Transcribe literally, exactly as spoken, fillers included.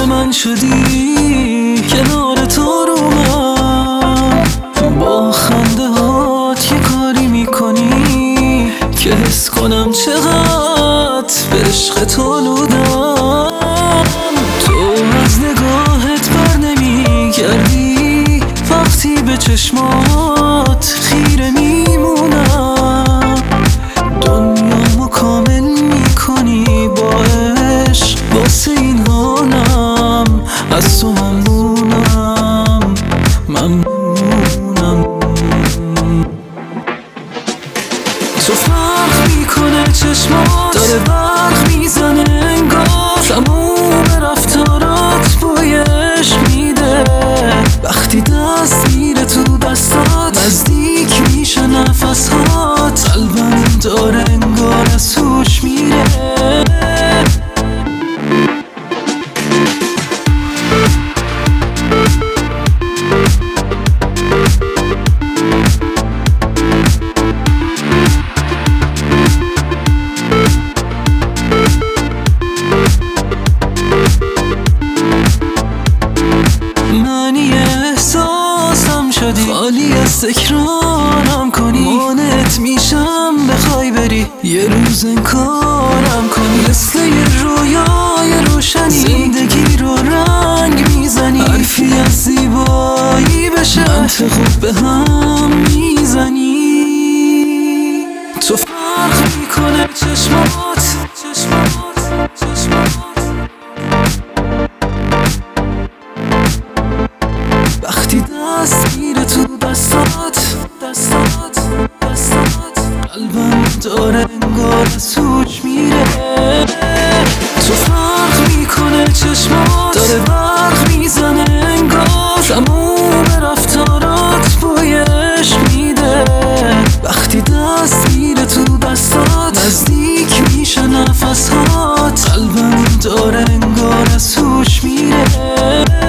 من شدی، کنار تو رو من با خنده هات یه کاری میکنی که حس کنم چقدر به عشق تو نودم. تو از نگاهت بر نمیگردی، وقتی به چشمات خیره میمونم. دنیامو کامل میکنی با عشق، واسه این حالم از تو ممنونم ممنونم. تو فرق میکنه چشمات، داره برق میزنه انگار، تموم رفتارات بوی عشق میده. وقتی دست میره تو دستات، نزدیک میشه نفسات، قلبم داره انگار از هوش میره. معنی احساسم شدی، خالی از تکرارم کنی، مانعت میشم بخوای بری، یه روز انکارم کنی. مثل یه رویای روشنی، زندگی رو رنگ میزنی، حرفی از زیبایی بشه منطقو به هم میزنی. تو فرق میکنه چشمات چشمات چشمات، وقتی دست میره تو دستات دستات دستات، قلبم داره انگار از هوش میره. تو فرق میکنه چشمات، داره برق میزنه انگار، تموم رفتارات بوی عشق میده. وقتی دست میره تو دستات، نزدیک میشه نفسات، قلبم داره انگار از هوش میره.